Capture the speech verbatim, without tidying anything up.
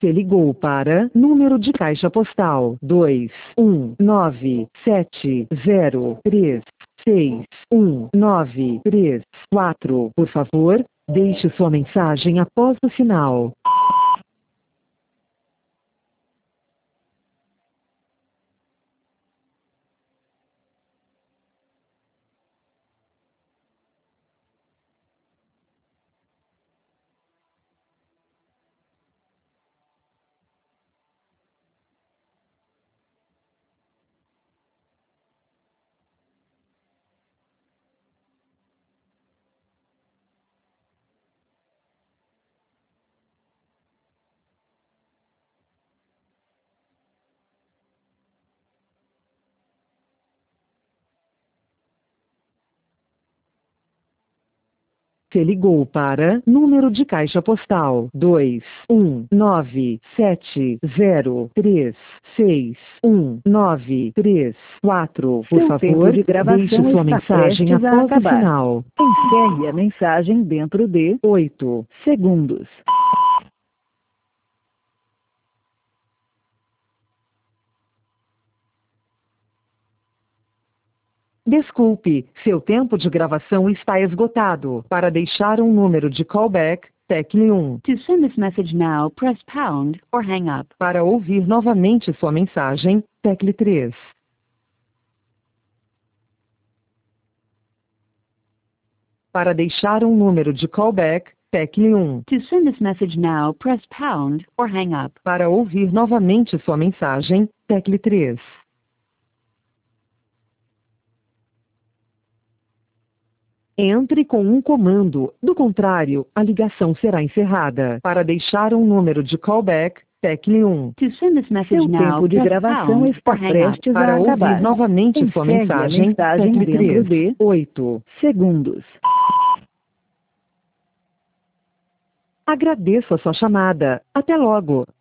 Você ligou para número de caixa postal dois um nove sete zero três seis um nove três quatro. Por favor, deixe sua mensagem após o sinal. Você ligou para número de caixa postal dois um nove sete zero três seis um nove três quatro. Por Seu favor, tempo de deixe gravação sua está mensagem prestes a após o acabar. sinal. Encerre a mensagem dentro de oito segundos. Desculpe, seu tempo de gravação está esgotado. Para deixar um número de callback, tecle um. To send this message now, press pound or hang up. Para ouvir novamente sua mensagem, tecle três. Para deixar um número de callback, tecle um. To send this message now, press pound or hang up. Para ouvir novamente sua mensagem, tecle três. Entre com um comando, do contrário, a ligação será encerrada. Para deixar um número de callback, tecle um. To send this message Seu now, tempo de press gravação pound está or hang up. prestes Para a ouvir ouvir novamente sua Encerre a mensagem, mensagem tecle dentro três. de oito segundos. Agradeço a sua chamada. Até logo.